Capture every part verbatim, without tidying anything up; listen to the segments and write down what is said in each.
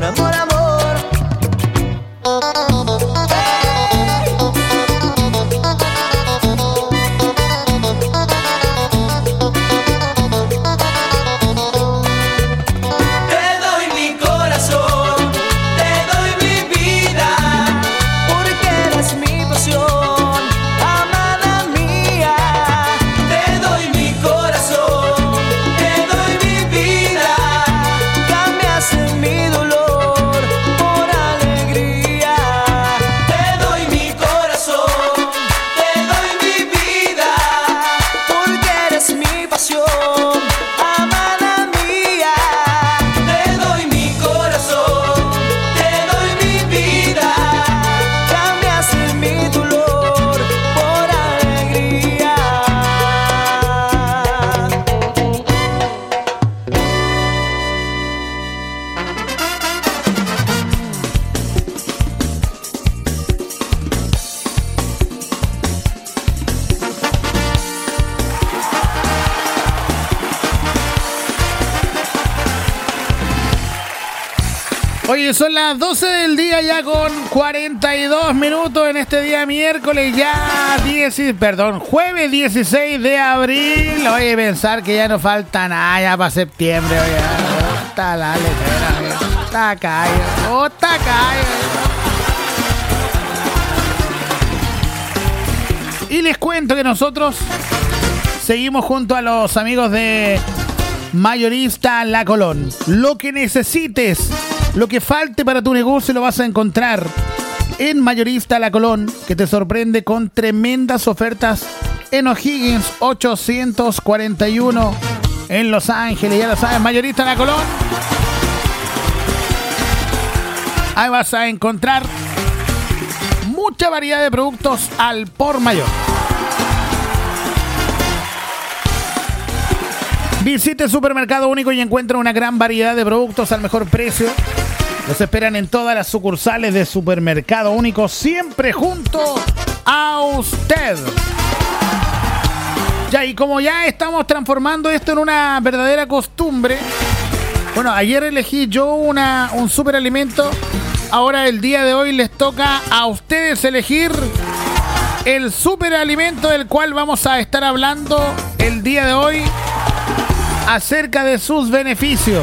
amor, amor. Oye, son las doce del día ya con cuarenta y dos minutos en este día miércoles ya diez, perdón, jueves dieciséis de abril. Oye, pensar que ya no falta nada ya para septiembre. Oye, está la letera, está acá, está acá. Y les cuento que nosotros seguimos junto a los amigos de Mayorista La Colón. Lo que necesites, lo que falte para tu negocio lo vas a encontrar en Mayorista La Colón, que te sorprende con tremendas ofertas en O'Higgins ochocientos cuarenta y uno en Los Ángeles. Ya lo sabes, Mayorista La Colón. Ahí vas a encontrar mucha variedad de productos al por mayor. Visite el Supermercado Único y encuentra una gran variedad de productos al mejor precio. Los esperan en todas las sucursales de Supermercado Único, siempre junto a usted. Ya, y como ya estamos transformando esto en una verdadera costumbre, bueno, ayer elegí yo una, un superalimento. Ahora el día de hoy les toca a ustedes elegir el superalimento del cual vamos a estar hablando el día de hoy acerca de sus beneficios.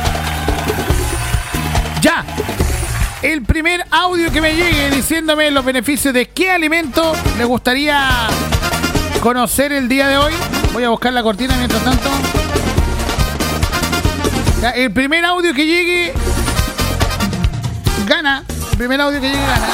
Ya, el primer audio que me llegue diciéndome los beneficios de qué alimento les gustaría conocer el día de hoy. Voy a buscar la cortina mientras tanto. Ya, el primer audio que llegue gana. El primer audio que llegue gana.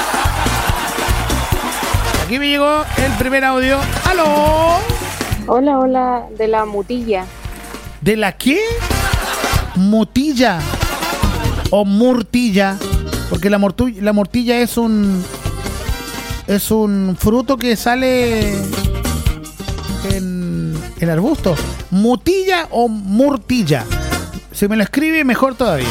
Aquí me llegó el primer audio. ¡Aló! Hola, hola, de la mutilla. ¿De la qué? Mutilla. O murtilla, porque la, mortu- la mortilla es un es un fruto que sale en el arbusto. Mutilla o murtilla. Si me lo escribe, mejor todavía.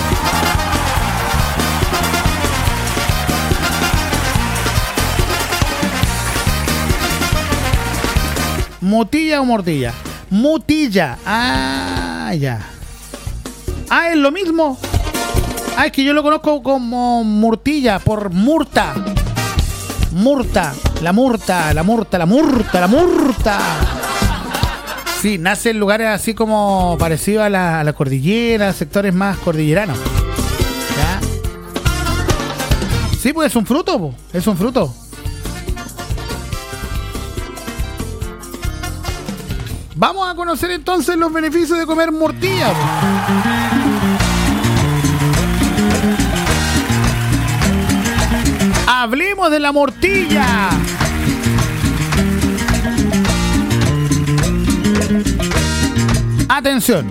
Mutilla o mortilla. Mutilla. Ah, ya. Ah, es lo mismo. Ah, es que yo lo conozco como murtilla, por murta. Murta, la murta, la murta, la murta, la murta. Sí, nace en lugares así como parecido a la, a la cordillera, sectores más cordilleranos. ¿Ya? Sí, pues es un fruto, po. Es un fruto. Vamos a conocer entonces los beneficios de comer mortilla, po. Hablemos de la mortilla. Atención.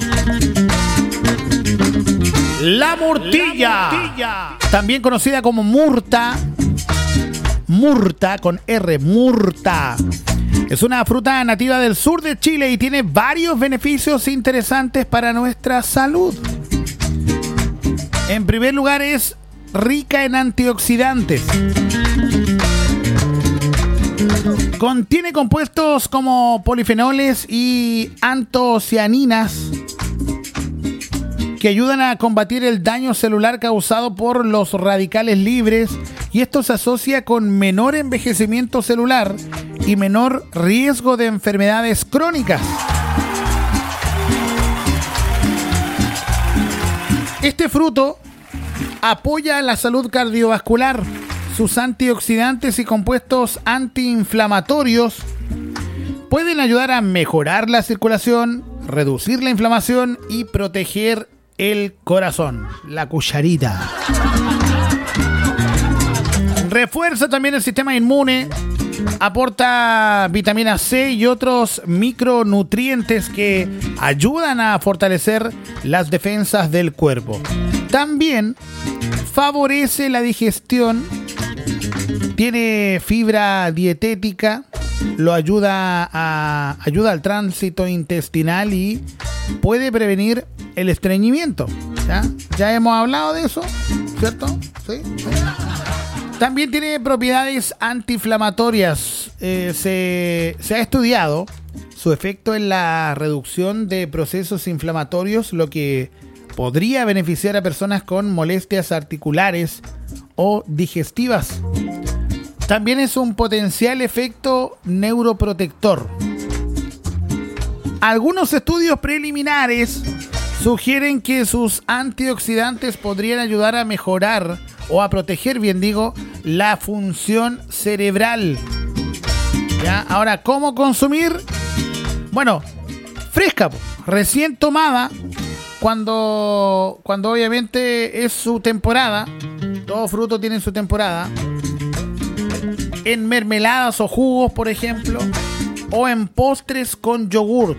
La mortilla, la mortilla, también conocida como murta, murta con R, murta. Es una fruta nativa del sur de Chile y tiene varios beneficios interesantes para nuestra salud. En primer lugar, es rica en antioxidantes. Contiene compuestos como polifenoles y antocianinas que ayudan a combatir el daño celular causado por los radicales libres, y esto se asocia con menor envejecimiento celular y menor riesgo de enfermedades crónicas. Este fruto apoya la salud cardiovascular. Sus antioxidantes y compuestos antiinflamatorios pueden ayudar a mejorar la circulación, reducir la inflamación y proteger el corazón. La cucharita. Refuerza también el sistema inmune, aporta vitamina C y otros micronutrientes que ayudan a fortalecer las defensas del cuerpo. También favorece la digestión, tiene fibra dietética, lo ayuda a ayuda al tránsito intestinal y puede prevenir el estreñimiento. ¿Ya? Ya hemos hablado de eso, ¿cierto? Sí. También tiene propiedades antiinflamatorias. Eh, se, se ha estudiado su efecto en la reducción de procesos inflamatorios, lo que podría beneficiar a personas con molestias articulares o digestivas. También es un potencial efecto neuroprotector. Algunos estudios preliminares sugieren que sus antioxidantes podrían ayudar a mejorar o a proteger, bien digo, la función cerebral. ¿Ya? Ahora, ¿cómo consumir? Bueno, fresca, recién tomada, cuando, cuando obviamente es su temporada. Todo fruto tiene su temporada. En mermeladas o jugos, por ejemplo, o en postres con yogur.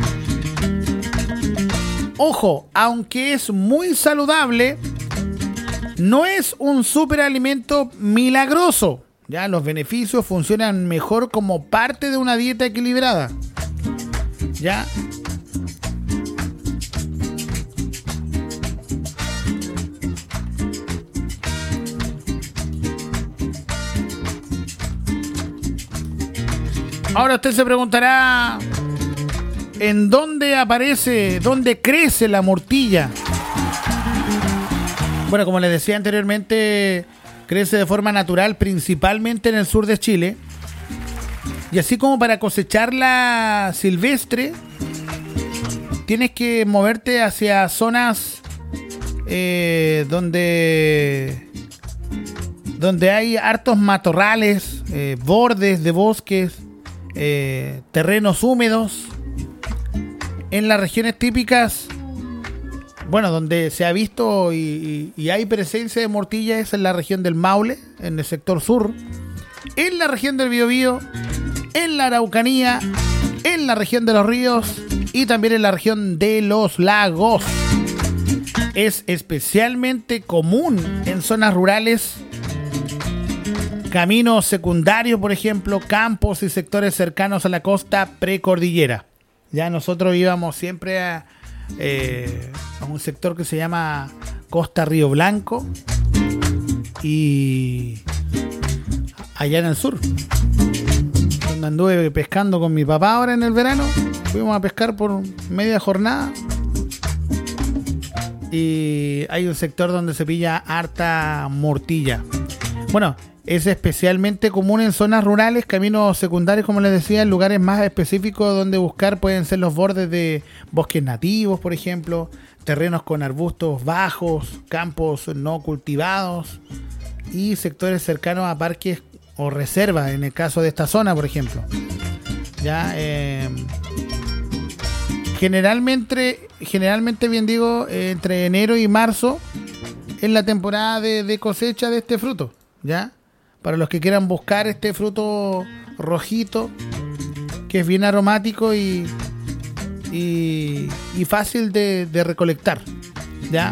Ojo, aunque es muy saludable, no es un superalimento milagroso. Ya, los beneficios funcionan mejor como parte de una dieta equilibrada. Ya. Ahora usted se preguntará, ¿en dónde aparece, dónde crece la mortilla? Bueno, como les decía anteriormente, crece de forma natural principalmente en el sur de Chile. Y así como para cosecharla silvestre, tienes que moverte hacia zonas eh, donde, donde hay hartos matorrales, eh, bordes de bosques, eh, terrenos húmedos. En las regiones típicas, bueno, donde se ha visto y, y, y hay presencia de mortilla es en la región del Maule, en el sector sur, en la región del Biobío, en la Araucanía, en la región de los ríos y también en la región de los lagos. Es especialmente común en zonas rurales, caminos secundarios, por ejemplo, campos y sectores cercanos a la costa precordillera. Ya nosotros íbamos siempre a, eh, a un sector que se llama Costa Río Blanco y allá en el sur, donde anduve pescando con mi papá ahora en el verano. Fuimos a pescar por media jornada y hay un sector donde se pilla harta mortilla. Bueno, es especialmente común en zonas rurales, caminos secundarios, como les decía, en lugares más específicos donde buscar pueden ser los bordes de bosques nativos, por ejemplo, terrenos con arbustos bajos, campos no cultivados y sectores cercanos a parques o reservas, en el caso de esta zona, por ejemplo. Ya, eh, generalmente, generalmente, bien digo, eh, entre enero y marzo es la temporada de, de cosecha de este fruto, ¿ya? Para los que quieran buscar este fruto rojito, que es bien aromático y, y, y fácil de, de recolectar, ¿ya?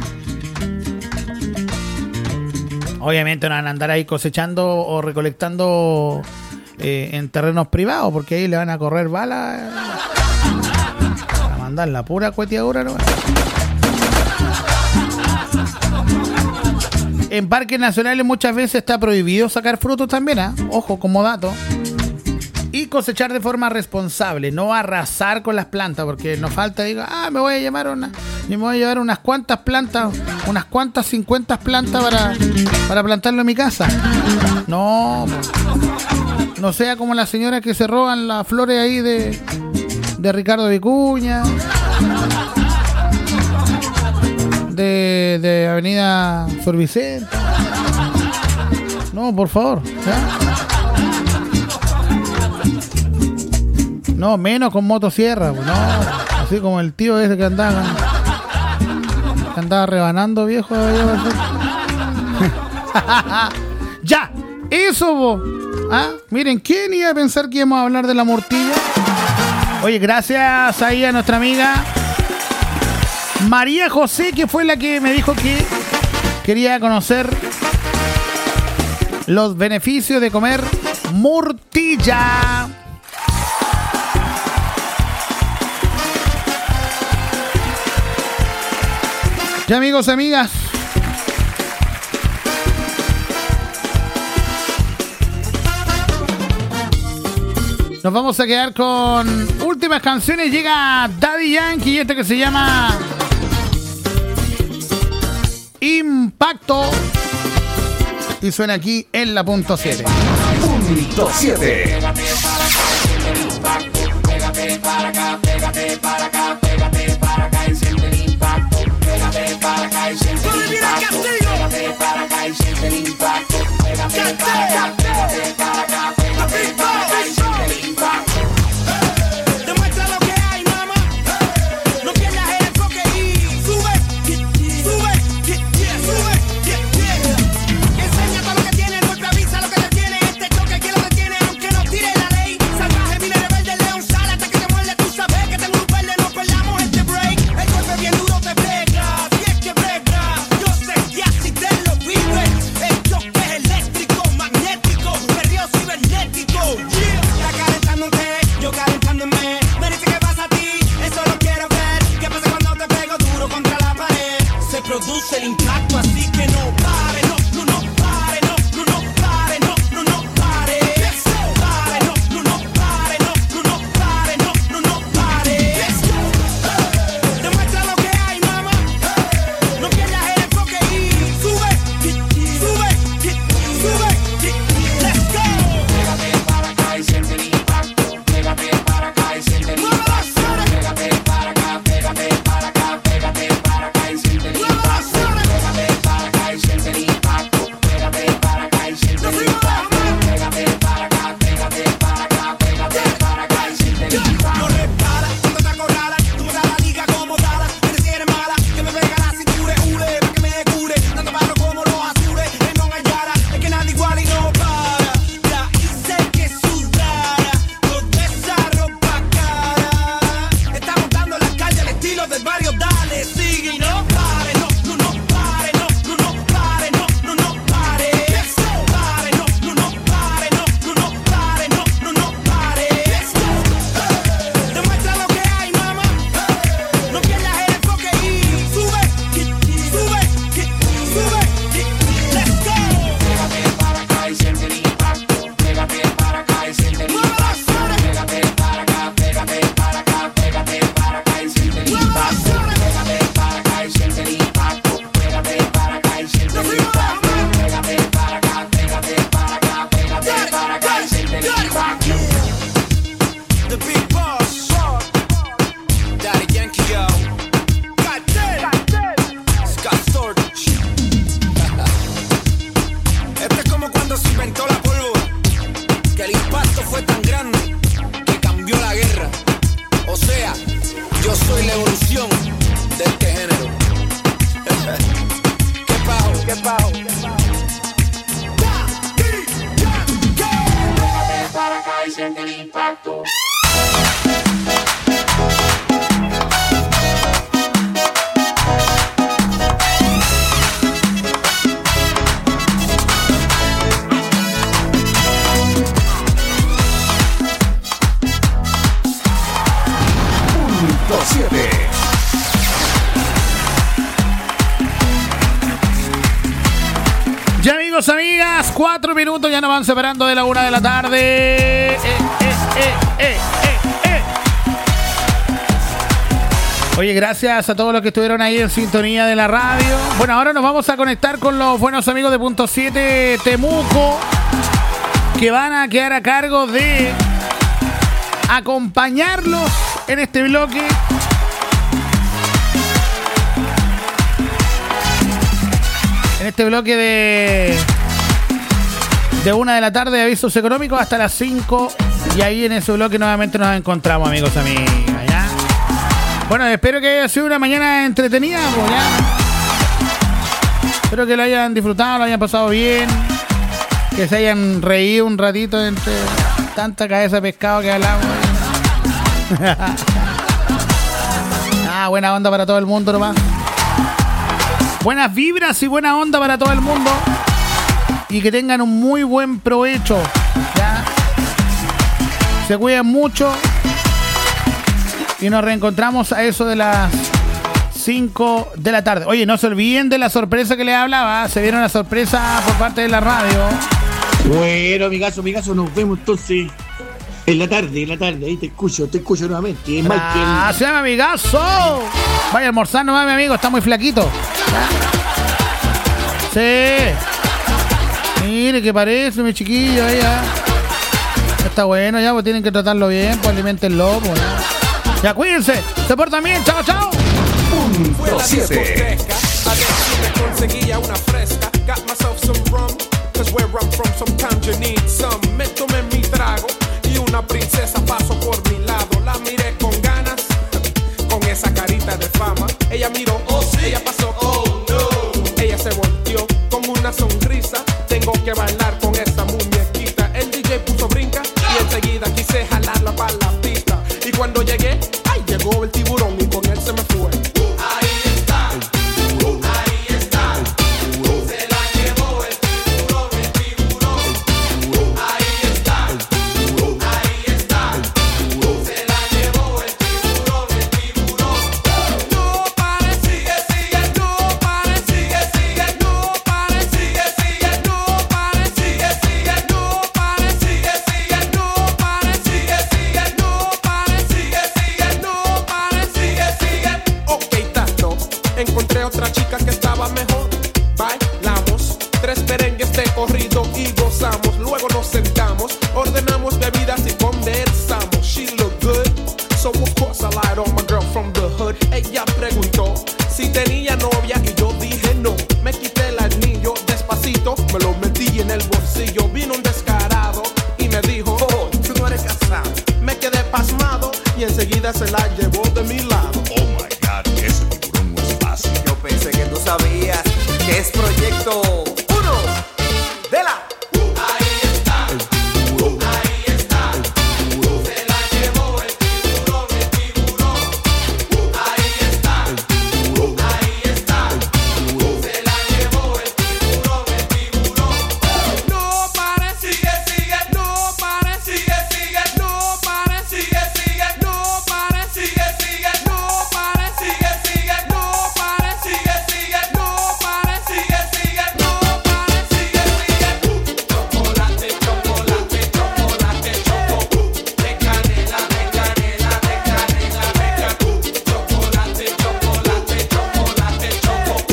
Obviamente no van a andar ahí cosechando o recolectando eh, en terrenos privados, porque ahí le van a correr balas para mandar la pura cuetiadura, ¿no? En parques nacionales muchas veces está prohibido sacar frutos también, ¿eh? Ojo, como dato. Y cosechar de forma responsable, no arrasar con las plantas, porque nos falta, diga, ah, me voy a llamar una, Yo me voy a llevar unas cuantas plantas, unas cuantas cincuenta plantas para, para plantarlo en mi casa. No, no sea como las señoras que se roban las flores ahí de, de Ricardo Vicuña, de, de Avenida Sor Vicente. No, por favor. ¿Ya? No, menos con motosierra, no, así como el tío ese que andaba que andaba rebanando, viejo. Ya, eso, bo. ¿Ah? Miren, ¿quién iba a pensar que íbamos a hablar de la mortilla? Oye, gracias ahí a nuestra amiga María José, que fue la que me dijo que quería conocer los beneficios de comer mortilla. Ya, amigos y amigas, nos vamos a quedar con últimas canciones. Llega Daddy Yankee y este que se llama Impacto y suena aquí en la punto siete. Punto siete. Pégate para acá, pégate para acá, pégate para acá y siente el impacto. Pégate para acá y siente el impacto. Pégate para acá y siente el impacto. Pégate para acá, pégate para acá, pégate para acá y siente el impacto. Demuestra lo que hay, mamá. No pierdas el enfoque y sube, sube, sube. Enseña todo lo que tiene, el golpe avisa lo que te tiene. Este choque que lo detiene, aunque no tire la ley. Salvaje, viene rebelde, león, sale hasta que te muerde. Tú sabes que tengo un verde, no perdamos este break. El golpe bien duro te pega, si es que brega. Yo sé que así te lo vives. El choque es eléctrico, magnético, perreo cibernético. Yeah. Está calentándote, yo calentándome. Me dice que pasa a ti, eso lo quiero ver. ¿Qué pasa cuando te pego duro contra la pared? Se produce el impacto, así que no pare, no, no, no pare, no, no, no pare, no, no, no pare. Pare, no, no, no pare, no, no, no pare, no, no, no pare. Demuestra lo que hay, mamá. No pierdas el enfoque y sube, sube, sube. Let's go. Pégate para acá y siente el impacto. Pégate para acá y siente el impacto. Pégate para acá, pégate para acá, pégate para acá y siente el impacto. Pégate para acá y siente el impacto. Pégate para acá y siente el impacto. Pégate para acá, pégate para acá, pégate para acá y siente el impacto. No repara cuando te acorralan. Tú me das la liga como Dala. Eres si eres mala, que me pega la cintura, hule, pa' que me cure. Tanto paro como los azules, que no hallara. Es que nada igual y no para. Ya hice que sudara toda esa ropa cara. Está montando la calle al estilo del barrio. Dale, sigue y no pare. No, no, no pare. No, no, no pare. No, no, no pare. Pare, no, no, no pare. No, no, no pare. No, no, no pare. Demuestra lo que hay, mamá. No pierdas el enfoque y sube, sube, sube. Let's go. Pégate para acá y siente el impacto. Pégate para acá y siente el impacto. Pégate para acá, pégate para acá, pégate para acá y siente el impacto. Pégate para acá y siente el impacto. Pégate para acá y siente el impacto. Pégate para acá, pégate para acá, pégate para acá y siente el impacto. The big boss, Daddy Yankee, yo. Scott Storch. Esto es como cuando se inventó la pólvora, que el impacto fue tan grande que cambió la guerra. O sea, yo soy la evolución de este género. ¿Qué pajo? ¿Qué pajo? Pégate para acá y siente el impacto. Punto siete. Ya, amigos, amigas, cuatro minutos ya nos van separando de la una de la tarde. Eh, eh, eh, eh, eh, eh. Oye, gracias a todos los que estuvieron ahí en sintonía de la radio. Bueno, ahora nos vamos a conectar con los buenos amigos de Punto siete Temuco, que van a quedar a cargo de acompañarlos en este bloque. En este bloque de de una de la tarde de avisos económicos hasta las cinco. Y ahí en ese bloque nuevamente nos encontramos, amigos, amigas. ¿Ya? Bueno, espero que haya sido una mañana entretenida. Pues, ¿ya? Espero que lo hayan disfrutado, lo hayan pasado bien. Que se hayan reído un ratito entre tanta cabeza de pescado que hablamos. Ah, buena onda para todo el mundo nomás. Buenas vibras y buena onda para todo el mundo. Y que tengan un muy buen provecho. ¿Ya? Se cuidan mucho. Y nos reencontramos a eso de las cinco de la tarde. Oye, no se olviden de la sorpresa que les hablaba. Se viene una sorpresa por parte de la radio. Bueno, amigazo, amigazo, nos vemos entonces en la tarde, en la tarde. Ahí te escucho, te escucho nuevamente. Es Michael. Gracias, mi amigazo. Vaya a almorzar nomás, mi amigo. Está muy flaquito. Sí. Mire qué parece, mi chiquillo. Ahí, ya. Está bueno ya, pues tienen que tratarlo bien. Pues alimentenlo. Pues, ya. ya, cuídense. Se portan bien. Chao, chao. Punto siete. A ver si me conseguía una fresca. Got myself some rum. Cause where I'm from, sometimes you need some. Me tomé mi trago y una princesa pasó por mi lado. La miré con ganas, con esa carita de fama. Ella miró, oh sí, ella pasó, oh no. Ella se volteó con una sonrisa. Tengo que bailar con esa muñequita. El D J puso brinca y enseguida quise jalarla para la pista. Y cuando llegué, ay, llegó el tiburón y con él se me fue. Encontré otra chica que estaba mejor. Bailamos tres merengues de corrido y gozamos. Luego nos sentamos, ordenamos bebidas y conversamos. She looked good, so of course I lied on my girl from the hood. Ella preguntó si tenía novia y yo dije no. Me quité el anillo despacito, me lo metí en el bolsillo. Vino un descarado y me dijo, oh, tú no eres casado. Me quedé pasmado y enseguida se la